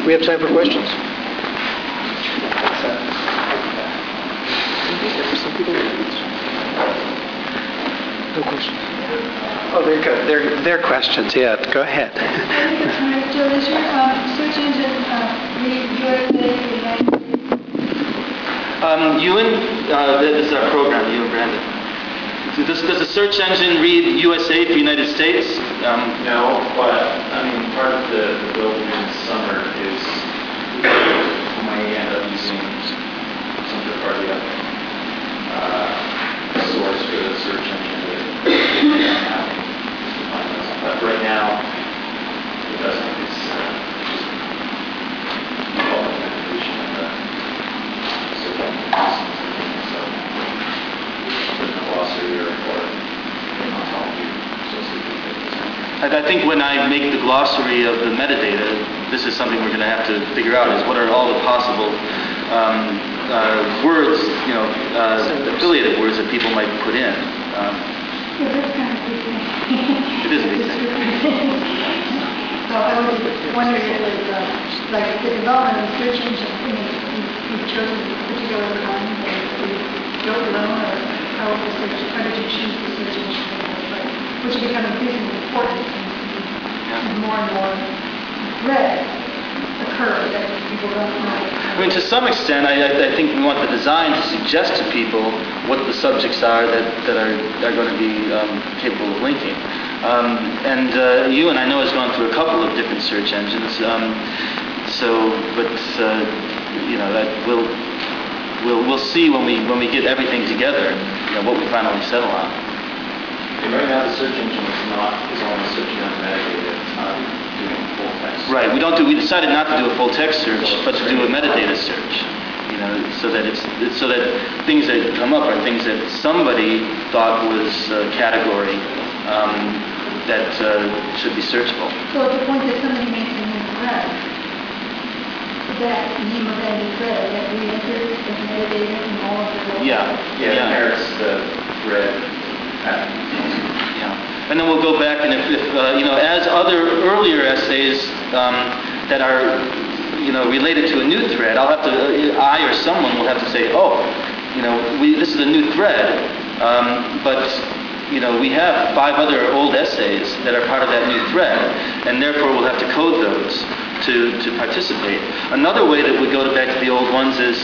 we have time for questions. No questions. Oh, they're questions. Yeah, go ahead. So does your search engine read USA, United States? Ewan, this is our program, Ewan Brandon. Does the search engine read USA for United States? No, but I mean, part of the building in the summer is we might end up using some third-party source for the search engine. But right now, it doesn't. It's just all the information in the search engine. So, with the glossary or I think when I make the glossary of the metadata, this is something we're going to have to figure out, is what are all the possible words, affiliated words that people might put in. Yeah, that's kind of a big thing. It is a big thing. So I was wondering if it was like the development of the search engine, you've chosen a particular kind that you built your own, or how did you choose the search engine? Which is becoming increasingly important and more threads occur that people don't know. I mean, to some extent, I think we want the design to suggest to people what the subjects are that are going to be capable of linking. Ewan, I know, has gone through a couple of different search engines. We'll see when we get everything together, what we finally settle on. And right now, the search engine is only searching on metadata. It's not doing full text. Right. We decided not to do a full text search, but to do a metadata search. So that so that things that come up are things that somebody thought was a category that should be searchable. So at the point that somebody makes a new thread, that name of that new thread, that re-enters the metadata in all of the It inherits the thread. Yeah, and then we'll go back, and if as other earlier essays that are related to a new thread, I or someone will have to say, this is a new thread, but we have 5 other old essays that are part of that new thread, and therefore we'll have to code those to participate. Another way that we go back to the old ones is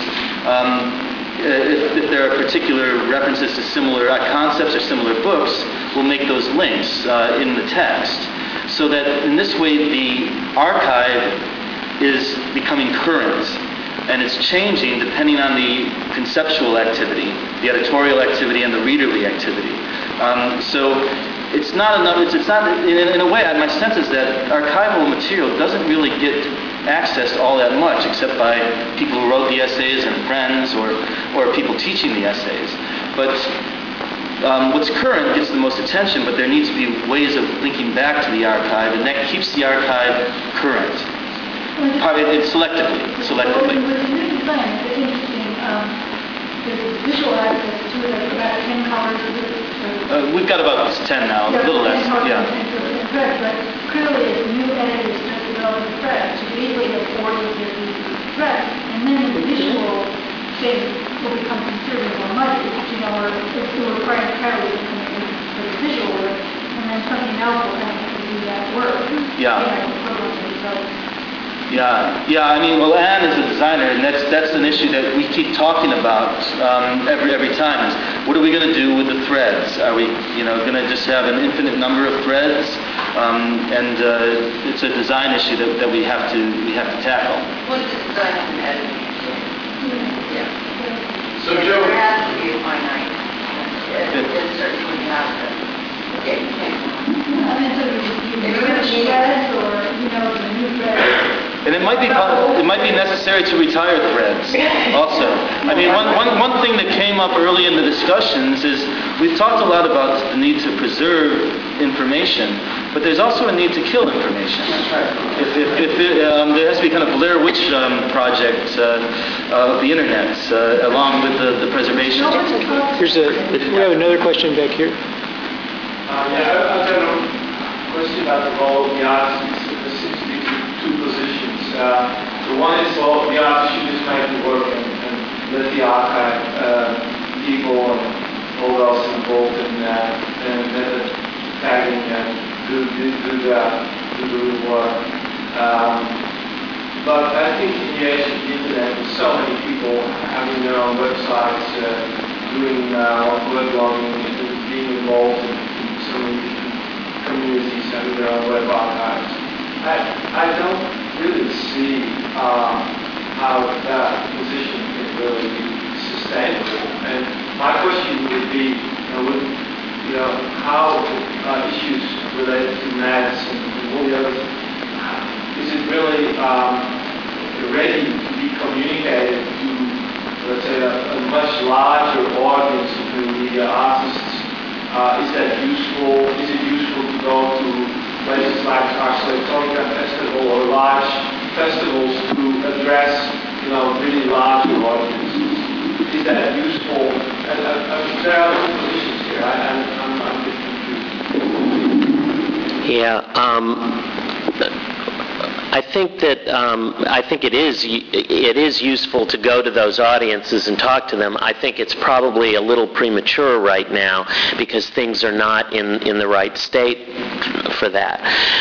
if there are particular references to similar concepts or similar books, we'll make those links in the text. So that in this way the archive is becoming current, and it's changing depending on the conceptual activity, the editorial activity, and the readerly activity. So it's not enough. It's not in a way. My sense is that archival material doesn't really get accessed all that much, except by people who wrote the essays and friends, or people teaching the essays. But what's current gets the most attention. But there needs to be ways of linking back to the archive, and that keeps the archive current. Selectively. With the new design, it's interesting. There's visual access to it, like about 10 colors. We've got about 10 now, a little less. Yeah. But clearly, as new editors start developing threads, you easily have 40 or 50 threads, and then the visual thing will become considerably more muddy, or it will require entirely for the visual work, and then something else will have to do that work. Yeah. I mean, Anne is a designer, and that's an issue that we keep talking about every time. Is what are we going to do with the threads? Are we, going to just have an infinite number of threads? And it's a design issue that we have to tackle. What is the design of an editing? Yeah. So Joe, there has to be a finite. It certainly would have to. Okay. And it might be necessary to retire threads also. I mean, one thing that came up early in the discussions is we've talked a lot about the need to preserve information, but there's also a need to kill information. That's right. There has to be kind of Blair Witch project of the internet along with the preservation. We have another question back here. I've got a question about the role of the artists. There seems to be two positions. So one is, well, the artist should just make the work and let the archive people and all else involved in method tagging and do the real work. But I think in the age of the internet, with so many people having their own websites, doing web blogging, being involved in so many different communities, having their own web archives, I don't really see how that position can really be sustainable. And my question would be, how issues related to NATs and all the others, is it really ready to be communicated to, let's say, a much larger audience of media artists? Is that useful? Is it useful to go to places like Ars Electronica Festival or large festivals to address, really large audiences? Is that useful? And there are two positions here. I'm a bit confused. Yeah. I think it is useful to go to those audiences and talk to them. I think it's probably a little premature right now because things are not in the right state for that.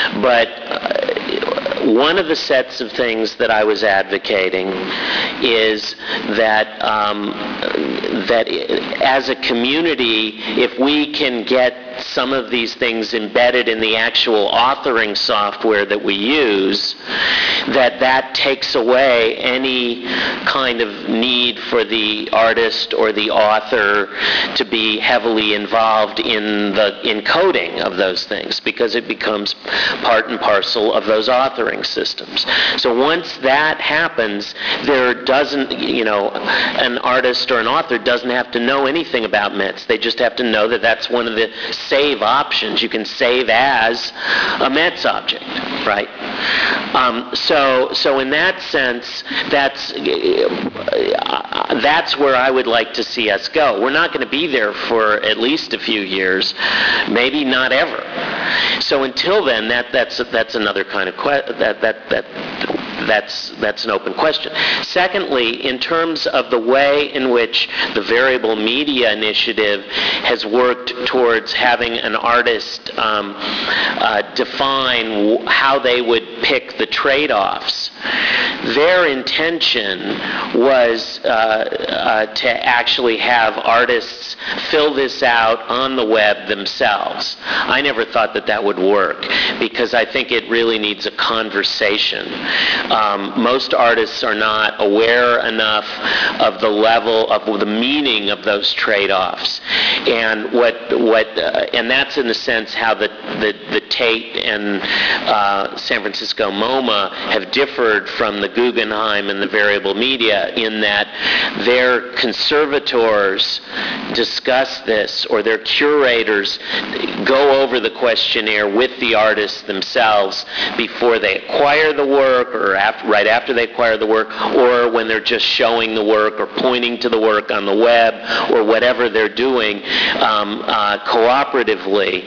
But one of the sets of things that I was advocating is that that as a community, if we can get some of these things embedded in the actual authoring software that we use, that takes away any kind of need for the artist or the author to be heavily involved in the encoding of those things, because it becomes part and parcel of those authoring systems. So once that happens, there doesn't, an artist or an author doesn't have to know anything about METS. They just have to know that that's one of the save options. You can save as a METS object, right? So in that sense, that's where I would like to see us go. We're not going to be there for at least a few years, maybe not ever. So until then, that's another kind of that's an open question. Secondly, in terms of the way in which the Variable Media Initiative has worked towards having an artist define how they would pick the trade-offs, their intention was to actually have artists fill this out on the web themselves. I never thought that would work because I think it really needs a conversation. Most artists are not aware enough of the level of the meaning of those trade-offs, and and that's in a sense how the Tate and San Francisco MoMA have differed from the Guggenheim and the Variable Media, in that their conservators discuss this, or their curators go over the questionnaire with the artists themselves before they acquire the work, or right after they acquire the work, or when they're just showing the work or pointing to the work on the web, or whatever they're doing cooperatively,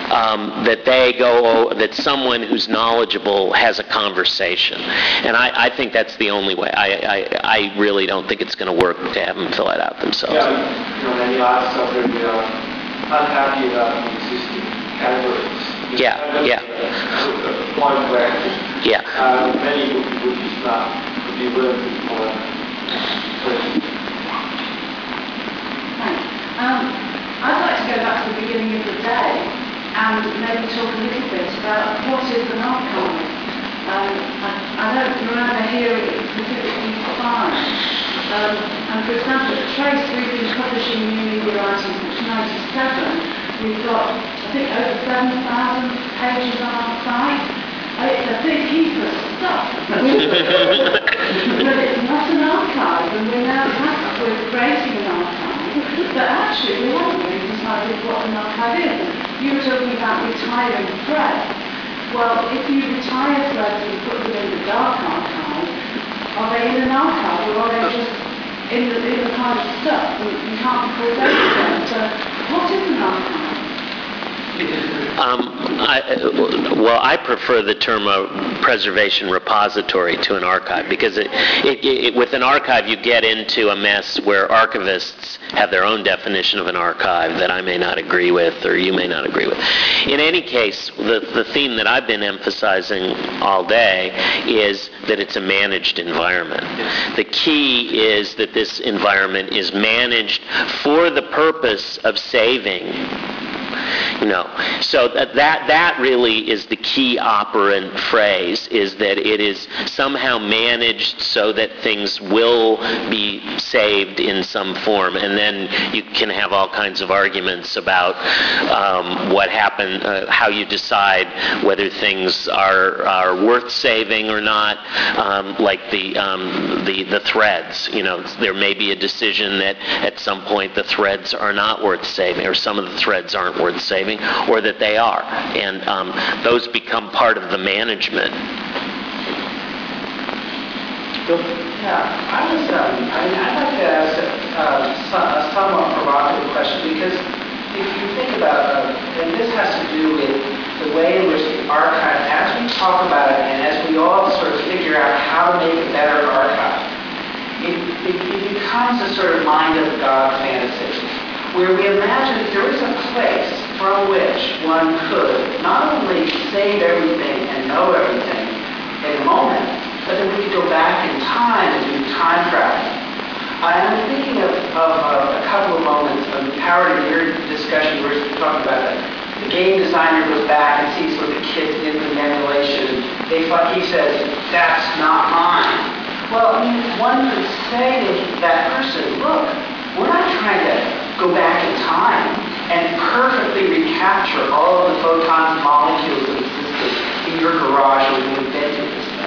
that someone who's knowledgeable has a conversation. And I think that's the only way. I really don't think it's going to work to have them fill it out themselves. Yeah, many artists are very unhappy about the existing categories. Point where many would just not be willing to follow. Thanks. I'd like to go back to the beginning of the day and maybe talk a little bit about what is an archive. I don't remember hearing it specifically defined. And for example, at Trace, we've been publishing new media writing since 1997. We've got, I think, over 7,000 pages on our site. It's a big heap of stuff. But it's not an archive, and we're creating an archive. But actually, we haven't really decided what an archive is. You were talking about retiring threads. Well, if you retire threads and you put them in the dark archive, are they in an archive, or are they just in the kind of stuff? You can't call those again. So what is an archive? I prefer the term preservation repository to an archive, because with an archive you get into a mess where archivists have their own definition of an archive that I may not agree with or you may not agree with. In any case, the theme that I've been emphasizing all day is that it's a managed environment. The key is that this environment is managed for the purpose of saving. So that really is the key operant phrase, is that it is somehow managed so that things will be saved in some form. And then you can have all kinds of arguments about what happened, how you decide whether things are worth saving or not, like the threads. There may be a decision that at some point the threads are not worth saving, or some of the threads aren't worth saving, or that they are. And those become part of the management. Yeah, I'd like to ask a somewhat provocative question, because if you think about, and this has to do with the way in which the archive, as we talk about it, and as we all sort of figure out how to make a better archive, it becomes a sort of mind of God fantasy, where we imagine there is a place from which one could not only save everything and know everything in a moment, but then we could go back in time and do time travel. I'm thinking of a couple of moments. Howard, in your discussion, you were talking about the game designer goes back and sees what the kids did with the emulation. He says, "That's not mine." Well, I mean, one could say to that person, "Look, we're not trying to go back in time and perfectly recapture all of the photons and molecules that existed in your garage when you invented this thing."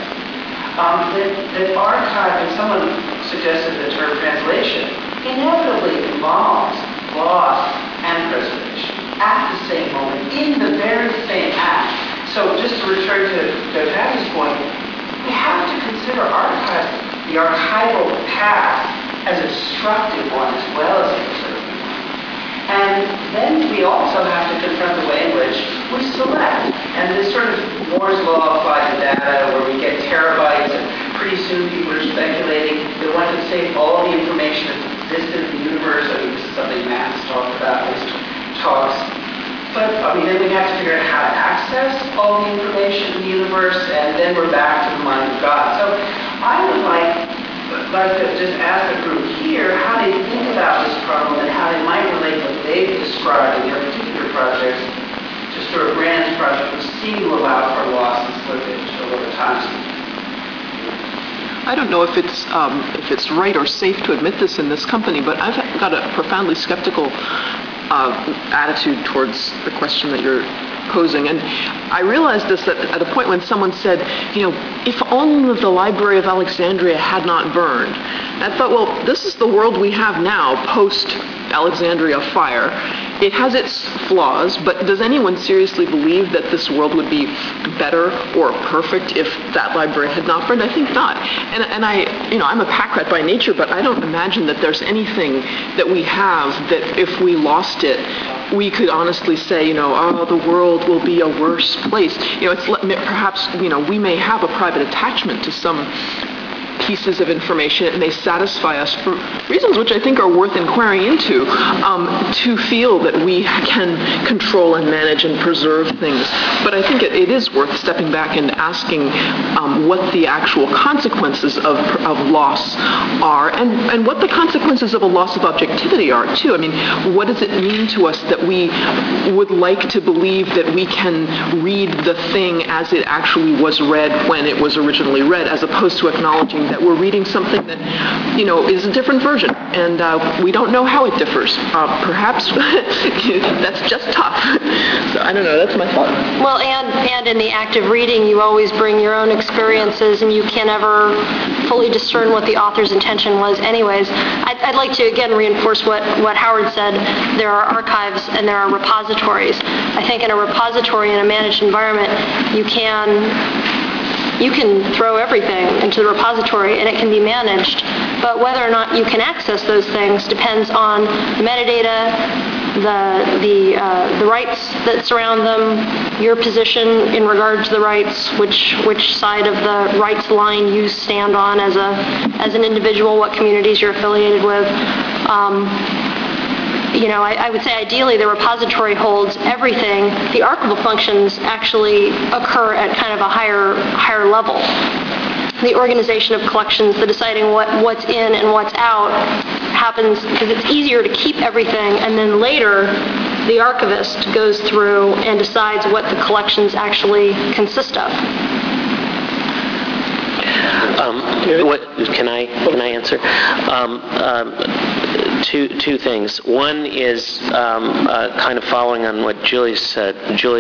That archive, and someone suggested the term translation, inevitably involves loss and preservation at the same moment, in the very same act. So just to return to Judge Hattie's point, we have to consider archives, the archival path, as a destructive one as well as a preservative one. And then we also have to confront the way in which we select. And this sort of Moore's law applied to data, where we get terabytes, and pretty soon people are speculating that one can save all the information that existed in the universe. I mean, this is something Matt's talked about in his talks. But, then we have to figure out how to access all the information in the universe, and then we're back to the mind of God. So I would like to just ask the group here how they think about this problem and how they might relate what they've described in their particular projects to sort of Brandon's project, which seem to allow for loss and slippage over time. I don't know if it's right or safe to admit this in this company, but I've got a profoundly skeptical attitude towards the question that you're posing. And I realized this at a point when someone said, if only the Library of Alexandria had not burned. And I thought, well, this is the world we have now, post-Alexandria fire. It has its flaws, but does anyone seriously believe that this world would be better or perfect if that library had not burned? I think not. And I'm a pack rat by nature, but I don't imagine that there's anything that we have that if we lost it, we could honestly say, the world will be a worse place. Perhaps, we may have a private attachment to some pieces of information. It may satisfy us for reasons which I think are worth inquiring into, to feel that we can control and manage and preserve things. But I think it is worth stepping back and asking what the actual consequences of loss are, and what the consequences of a loss of objectivity are, too. What does it mean to us that we would like to believe that we can read the thing as it actually was read when it was originally read, as opposed to acknowledging that we're reading something that, is a different version, and we don't know how it differs. Perhaps that's just tough. So I don't know, that's my thought. Well, and in the act of reading, you always bring your own experiences, and you can't ever fully discern what the author's intention was anyways. I'd like to, again, reinforce what Howard said. There are archives and there are repositories. I think in a repository, in a managed environment, you can throw everything into the repository and it can be managed. But whether or not you can access those things depends on the metadata, the rights that surround them, your position in regard to the rights, which side of the rights line you stand on as an individual, what communities you're affiliated with. I would say ideally the repository holds everything. The archival functions actually occur at kind of a higher level. The organization of collections, the deciding what's in and what's out happens because it's easier to keep everything, and then later the archivist goes through and decides what the collections actually consist of. Can I answer? Two things. One is kind of following on what Julia said.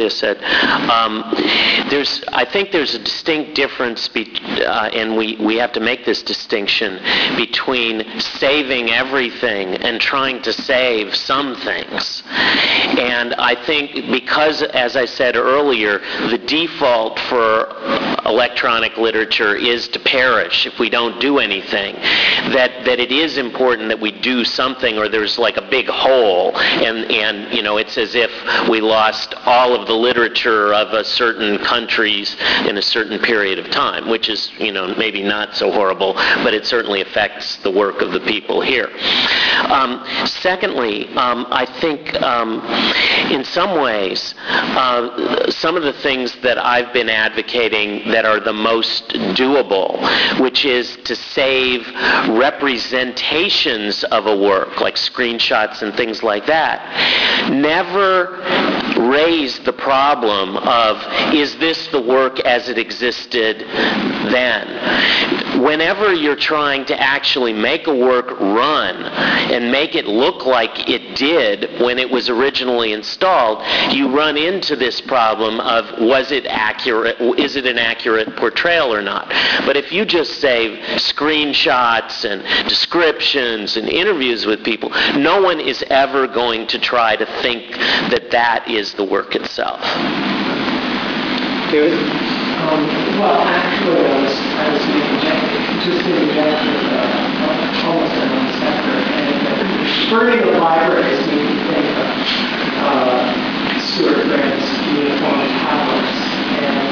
I think there's a distinct difference, and we have to make this distinction between saving everything and trying to save some things. And I think because, as I said earlier, the default for electronic literature is to perish if we don't do anything, that it is important that we do something, or there's like a big hole, and it's as if we lost all of the literature of a certain countries in a certain period of time, which is maybe not so horrible, but it certainly affects the work of the people here. Secondly, I think in some ways some of the things that I've been advocating that are the most doable, which is to save representations of a work, like screenshots and things like that, never raise the problem of, is this the work as it existed then? Whenever you're trying to actually make a work run and make it look like it did when it was originally installed, you run into this problem of, was it accurate? Is it an accurate portrayal or not? But if you just save screenshots and descriptions and interviews with people, no one is ever going to try to think that that is the work itself. David? Well, actually, I was interjected almost in one sector, and burning of libraries made me think of Stuart Grant's uniform tablets, and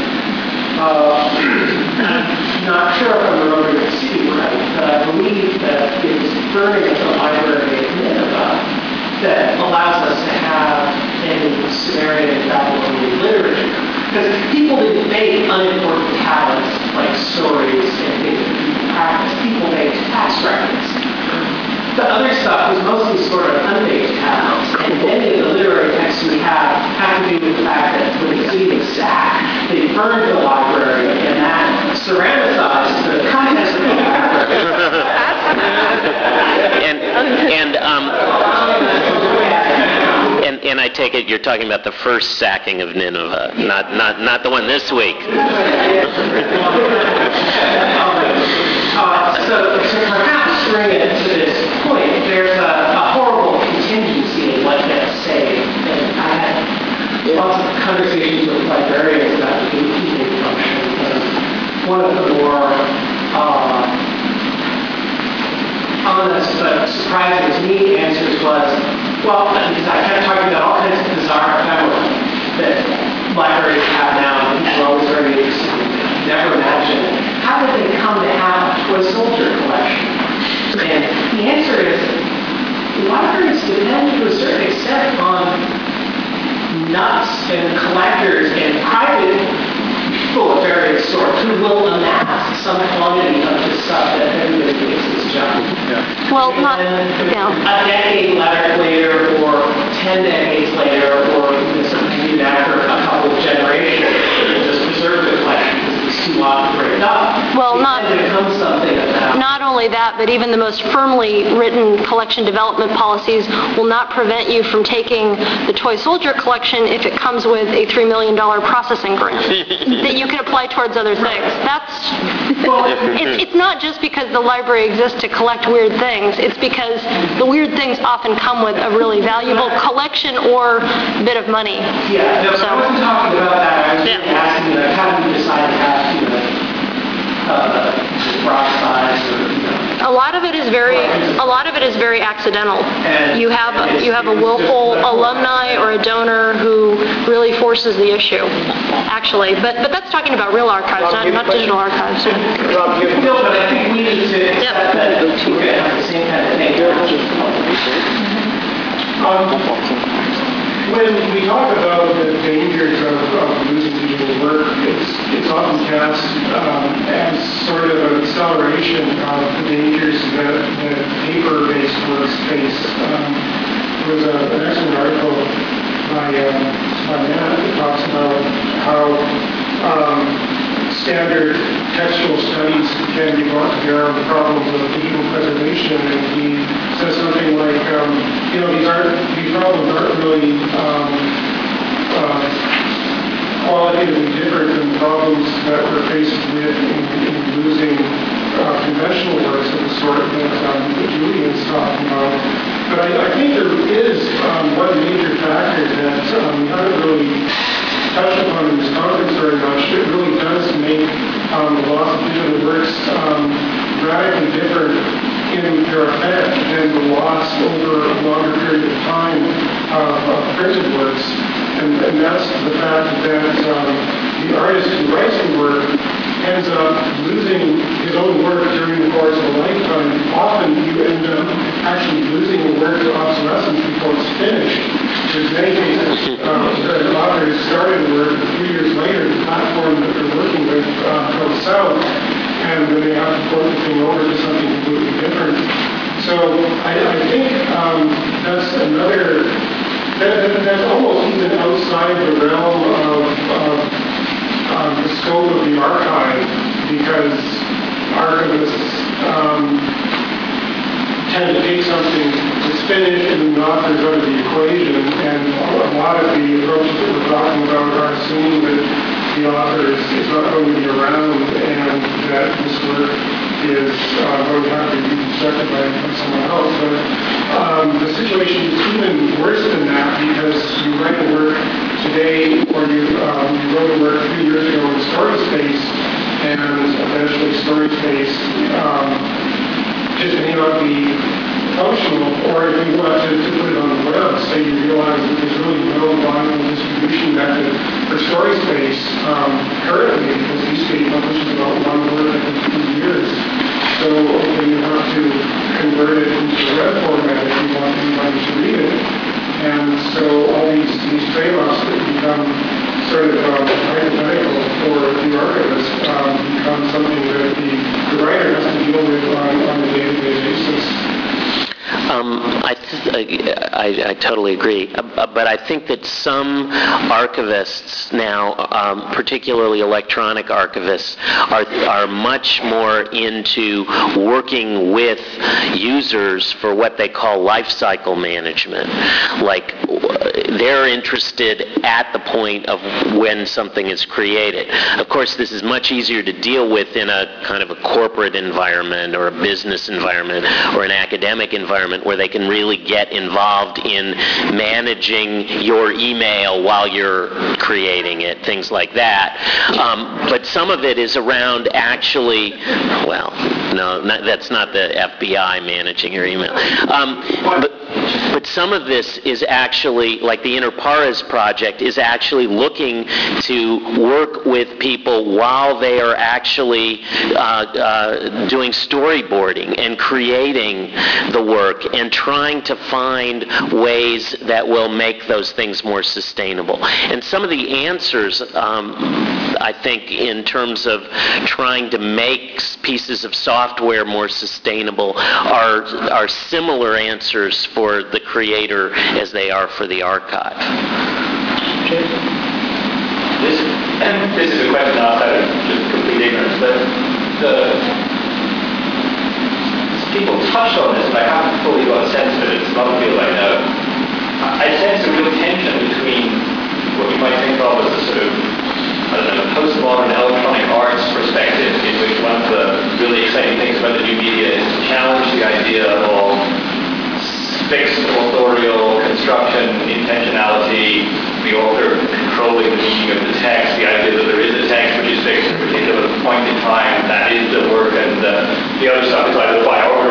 I'm not sure if I'm remembering the city right, but I believe that it was burning of the library at Nineveh that allows us to have in Sumerian and Babylonian literature. Because people didn't make unimportant tablets like stories and things that people practice. People made tax records. The other stuff was mostly sort of unmade tablets, and many of the literary texts we have to do with the fact that when the city was sacked, they burned the library, and that ceramicized the contents of the library. And I take it you're talking about the first sacking of Nineveh, not the one this week. So perhaps bring it to this point, there's a horrible contingency in what gets saved. And I had lots of conversations with librarians about the gatekeeping function. And one of the more honest but surprising to me answers was, well, because I kept talking about all kinds of bizarre ephemera that libraries have now, and people are always very interested in, never imagined. How did they come to have a toy soldier collection? And the answer is, libraries depend to a certain extent on nuts and collectors and private people of various sorts who will amass some quantity of the stuff that everybody thinks is junk. Yeah. Well, A decade later, or 10 decades later, or even after a couple of generations, just preserve the collection because it's too long to break up. Well, not only that, but even the most firmly written collection development policies will not prevent you from taking the toy soldier collection if it comes with a $3 million processing grant that you can apply towards other things. It's not just because the library exists to collect weird things. It's because the weird things often come with a really valuable collection or bit of money. Yeah, no, so I wasn't talking about that. I was just asking, how do you decide to have, rock size or, A lot of it is very accidental. You have a willful alumni or a donor who really forces the issue, actually. But that's talking about real archives, not digital archives. Rob, you No, but I think we need to accept that we're going to have the same kind of thing. When we talk about the dangers of losing digital work, it's often cast as sort of an acceleration of the dangers that paper-based works face. There was an excellent article by Matt that talks about how standard textual studies can be brought to bear on the problems of digital preservation, and he says something like, these problems aren't really qualitatively different than problems that we're faced with in losing conventional works of the sort that Julian's talking about. But I think there is one major factor that we haven't really touched upon in this conference very much. It really does make the loss of digital works radically different in their effect than the loss over a longer period of time of printed works. And that's the fact that the artist who writes the work ends up losing his own work during the course of a lifetime. Often you end up actually losing the work to obsolescence before it's finished. There's many cases that authors started work, and 3 years later the platform that they're working with goes south, and then they have to port the thing over to something completely different. So I think that's another, that's almost even outside the realm of the scope of the archive, because archivists tend to take something that's finished and the author's out of the equation, and a lot of the approaches that we're talking about are assuming that the author is not going to be around and that this work is going to have to be reconstructed by someone else. But the situation is even worse than that, because you write a work today, or you wrote a work 3 years ago in StorySpace, and eventually StorySpace just may not be functional, or if you want to put it on the web, say you realize that there's really no viable distribution method for StorySpace currently, because Eastgate publishes about one word every 2 years. So you have to convert it into a web format if you want anybody to read it. And so all these trade-offs that become sort of hypothetical for the archivist become something that the writer has to deal with on a day-to-day basis. I totally agree, but I think that some archivists now, particularly electronic archivists, are much more into working with users for what they call life cycle management. Like, they're interested at the point of when something is created. Of course, this is much easier to deal with in a kind of a corporate environment or a business environment or an academic environment where they can really get involved in managing your email while you're creating it, things like that. But some of it is around actually, well, no, that's not the FBI managing your email. But some of this is actually, like the Interpares project, is actually looking to work with people while they are actually doing storyboarding and creating the work and trying to find ways that will make those things more sustainable. And some of the answers, I think, in terms of trying to make pieces of software more sustainable are similar answers for the creator as they are for the archive. This is a question outside of just complete ignorance, but people touched on this, and I haven't fully got a sense of it. Some other people I know. I sense a real tension between what you might think of as a sort of, I don't know, a postmodern electronic arts perspective, in which one of the really exciting things about the new media is to challenge the idea of fixed authorial construction, intentionality, the author controlling the meaning of the text, the idea that there is a text which is fixed at a particular point in time, that is the work, and the other stuff is either the biography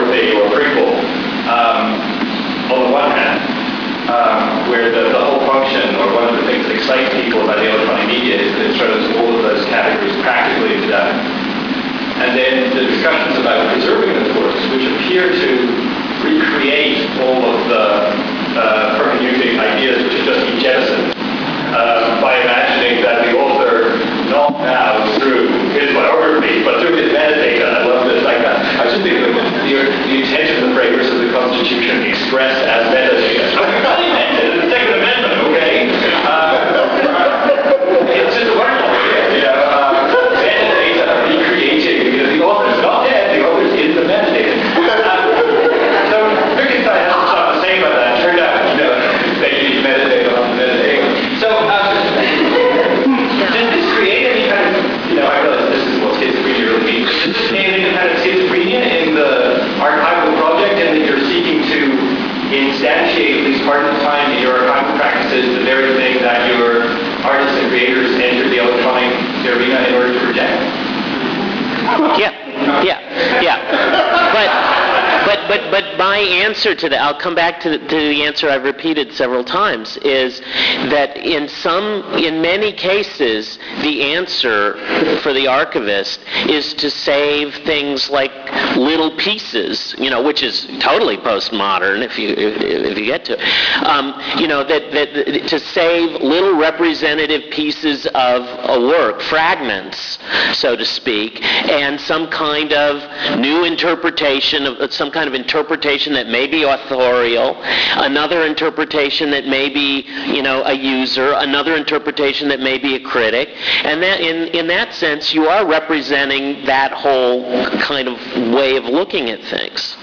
and then the discussions about preserving those works, which appear to recreate all of the hermeneutic ideas which have just been jettisoned by imagining that the author, not now through his biography, but through his metadata. I love this. Like that. I was just thinking of the intent of the framers of the Constitution expressed as metadata. So we really meant it in the Second Amendment, okay? It's just a wonderful idea. Metadata recreating, because the author's not dead, the author's in the metadata. So Wittgenstein has to start to say about that. Turned out, they use metadata on the metadata. So, does this create any kind of, I realize this is what schizophrenia really means, but does this create any kind of schizophrenia in the archival project, and that you're seeking to instantiate, at least part of the time in your archival practices, the very thing that your artists and creators entered the electronic arena in order to project? Yeah. But my answer to that, I'll come back to the answer I've repeated several times, is that in many cases, the answer for the archivist is to save things like little pieces, which is totally postmodern if you get to it. That to save little representative pieces of a work, fragments, so to speak, and some kind of new interpretation of some kind of interpretation that may be authorial, another interpretation that may be, a user, another interpretation that may be a critic, and that in that sense you are representing that whole kind of way of looking at things.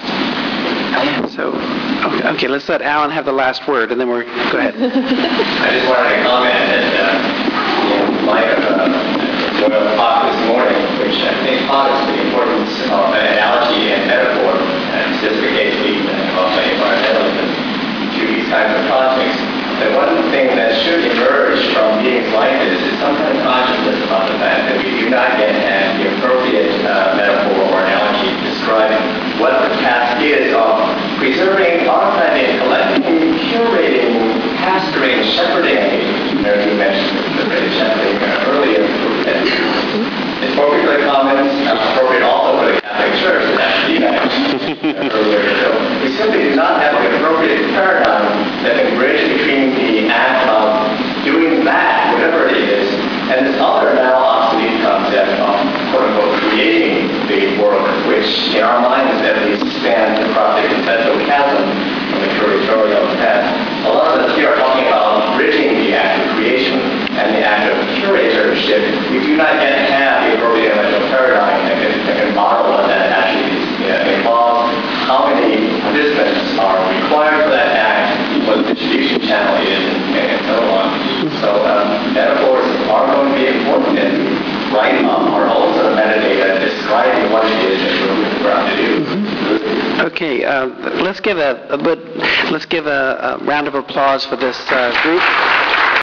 So, okay, let's let Alan have the last word, and then go ahead. I just wanted to comment that in light of what I talked this morning, which I think highlights the importance of an analogy and metaphor, and specifically of environmentalism, to these kinds of projects. And one thing that should emerge from meetings like this is some kind of consciousness about the fact that we do not yet have the appropriate metaphor or analogy describing what the task is of preserving, archiving, collecting, curating, pastoring, shepherding. You mentioned the phrase shepherding earlier. It's appropriate for the Commons, appropriate also for the Catholic Church, and actually earlier. So we simply do not have the appropriate paradigm that can bridge between the act of doing that, whatever it is, and this other now obsolete concept of quote-unquote creating the work, which in our minds at least spans across the conceptual chasm from the curatorial past. A lot of us here are talking about bridging the act of creation and the act of curatorship. We do not yet have the appropriate intellectual paradigm that can model what that actually involves, how many participants are required for that act, what the distribution channel is, and so on. So metaphors are going to be important as we write our own sort of metadata describing what it is that we're out to do. Okay, let's give a round of applause for this group.